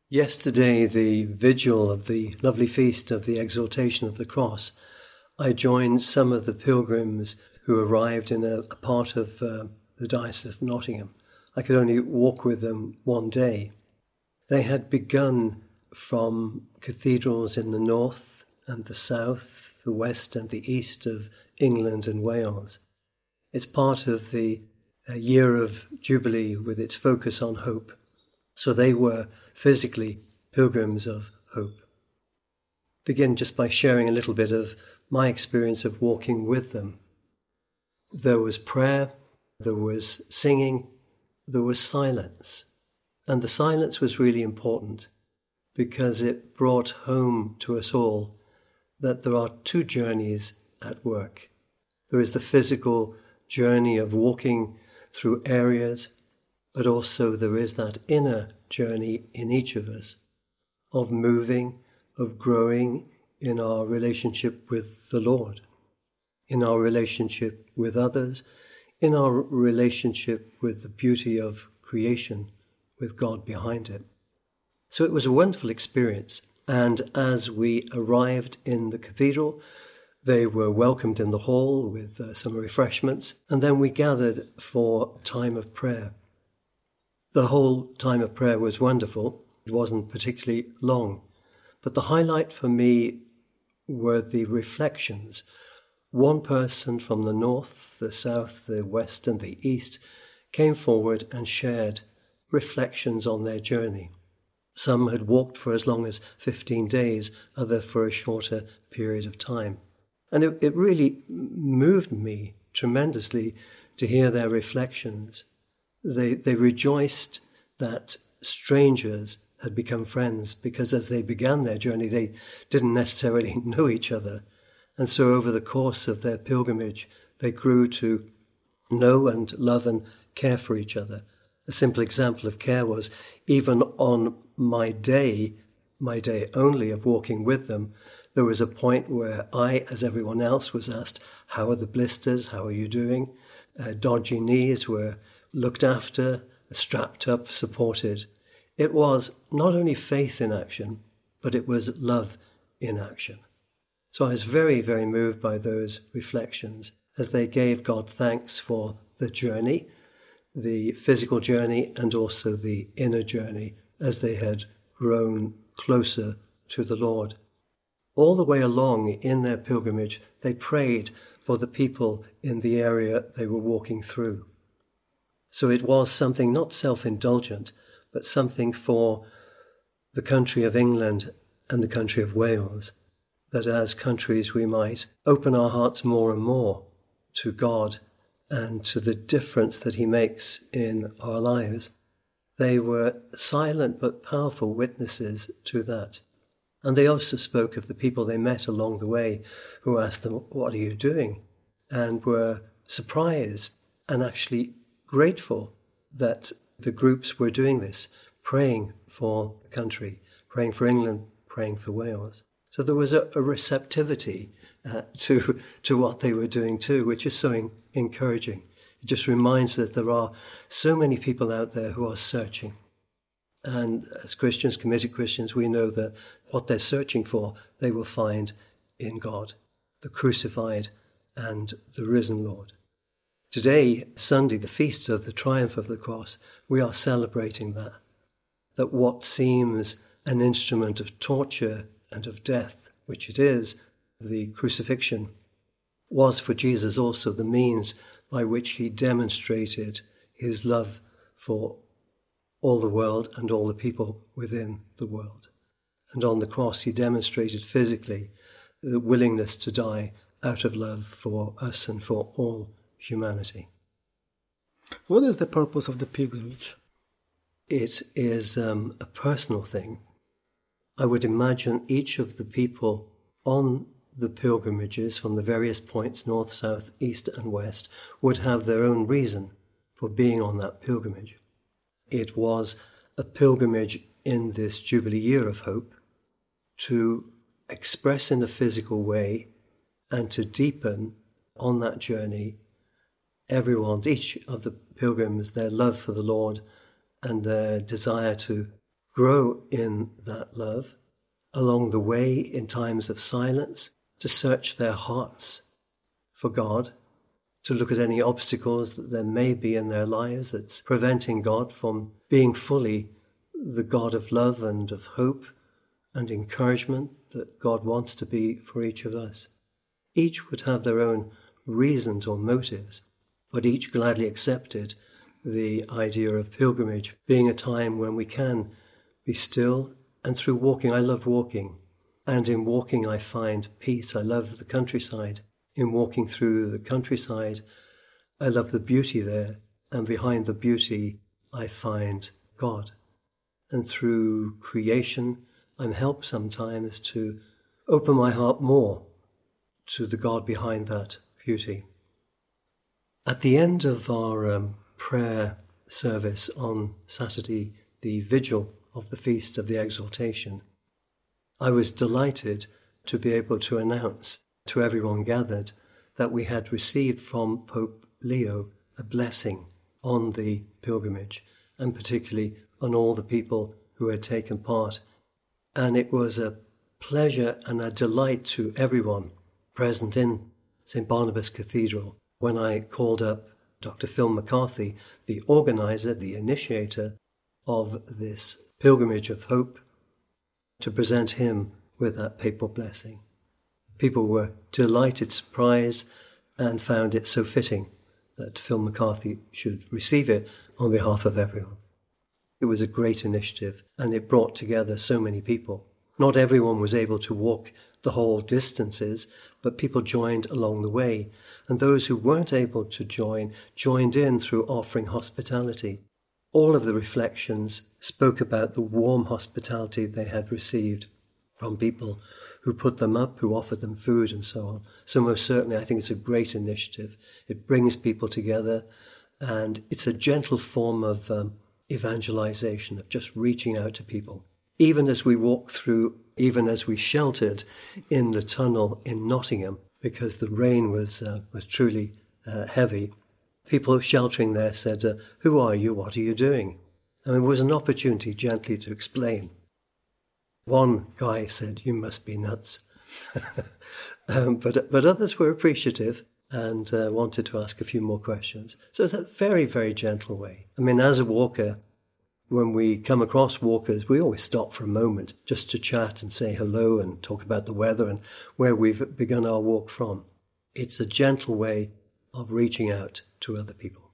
Yesterday, the vigil of the lovely feast of the Exaltation of the Cross, I joined some of the pilgrims who arrived in a part of the Diocese of Nottingham. I could only walk with them one day. They had begun from cathedrals in the north and the south, the west and the east of England and Wales. It's part of the year of Jubilee with its focus on hope. So they were physically pilgrims of hope. Begin just by sharing a little bit of my experience of walking with them. There was prayer, there was singing, there was silence. And the silence was really important because it brought home to us all that there are two journeys at work. There is the physical journey of walking through areas, but also there is that inner journey in each of us of moving, of growing in our relationship with the Lord, in our relationship with others, in our relationship with the beauty of creation, with God behind it. So it was a wonderful experience. And as we arrived in the cathedral, they were welcomed in the hall with some refreshments, and then we gathered for a time of prayer. The whole time of prayer was wonderful. It wasn't particularly long. But the highlight for me were the reflections. One person from the north, the south, the west and the east came forward and shared reflections on their journey. Some had walked for as long as 15 days, others for a shorter period of time. And it really moved me tremendously to hear their reflections. They rejoiced that strangers had become friends because as they began their journey, they didn't necessarily know each other. And so over the course of their pilgrimage, they grew to know and love and care for each other. A simple example of care was even on my day only of walking with them, there was a point where I, as everyone else, was asked, how are the blisters? How are you doing? Dodgy knees were looked after, strapped up, supported. It was not only faith in action, but it was love in action. So I was very, very moved by those reflections as they gave God thanks for the journey, the physical journey, and also the inner journey as they had grown closer to the Lord. All the way along in their pilgrimage, they prayed for the people in the area they were walking through. So it was something not self-indulgent, but something for the country of England and the country of Wales, that as countries we might open our hearts more and more to God and to the difference that He makes in our lives. They were silent but powerful witnesses to that. And they also spoke of the people they met along the way who asked them, what are you doing? And were surprised and actually grateful that the groups were doing this, praying for the country, praying for England, praying for Wales. So there was a receptivity to what they were doing too, which is so encouraging. It just reminds us that there are so many people out there who are searching. And as Christians, committed Christians, we know that what they're searching for, they will find in God, the crucified and the risen Lord. Today, Sunday, the feast of the triumph of the cross, we are celebrating that what seems an instrument of torture and of death, which it is, the crucifixion, was for Jesus also the means by which he demonstrated his love for all the world and all the people within the world. And on the cross he demonstrated physically the willingness to die out of love for us and for all humanity. What is the purpose of the pilgrimage? It is a personal thing. I would imagine each of the people on the pilgrimages from the various points, north, south, east and west, would have their own reason for being on that pilgrimage. It was a pilgrimage in this Jubilee year of hope to express in a physical way and to deepen on that journey each of the pilgrims, their love for the Lord and their desire to grow in that love along the way in times of silence, to search their hearts for God, to look at any obstacles that there may be in their lives that's preventing God from being fully the God of love and of hope and encouragement that God wants to be for each of us. Each would have their own reasons or motives, but each gladly accepted the idea of pilgrimage being a time when we can be still, and through walking, I love walking, and in walking I find peace. I love the countryside. In walking through the countryside, I love the beauty there, and behind the beauty I find God. And through creation, I'm helped sometimes to open my heart more to the God behind that beauty. At the end of our prayer service on Saturday, the vigil of the Feast of the Exaltation, I was delighted to be able to announce to everyone gathered that we had received from Pope Leo a blessing on the pilgrimage, and particularly on all the people who had taken part. And it was a pleasure and a delight to everyone present in St. Barnabas Cathedral when I called up Dr. Phil McCarthy, the organizer, the initiator of this pilgrimage of hope, to present him with that papal blessing. People were delighted, surprised, and found it so fitting that Phil McCarthy should receive it on behalf of everyone. It was a great initiative, and it brought together so many people. Not everyone was able to walk the whole distances, but people joined along the way. And those who weren't able to joined in through offering hospitality. All of the reflections spoke about the warm hospitality they had received from people who put them up, who offered them food and so on. So most certainly I think it's a great initiative. It brings people together, and it's a gentle form of evangelization, of just reaching out to people. Even as we walked through, even as we sheltered in the tunnel in Nottingham, because the rain was truly heavy, people sheltering there said, "Who are you? What are you doing?" And it was an opportunity gently to explain. One guy said, "You must be nuts." But others were appreciative and wanted to ask a few more questions. So it's a very, very gentle way. I mean, as a walker, when we come across walkers, we always stop for a moment just to chat and say hello and talk about the weather and where we've begun our walk from. It's a gentle way of reaching out to other people.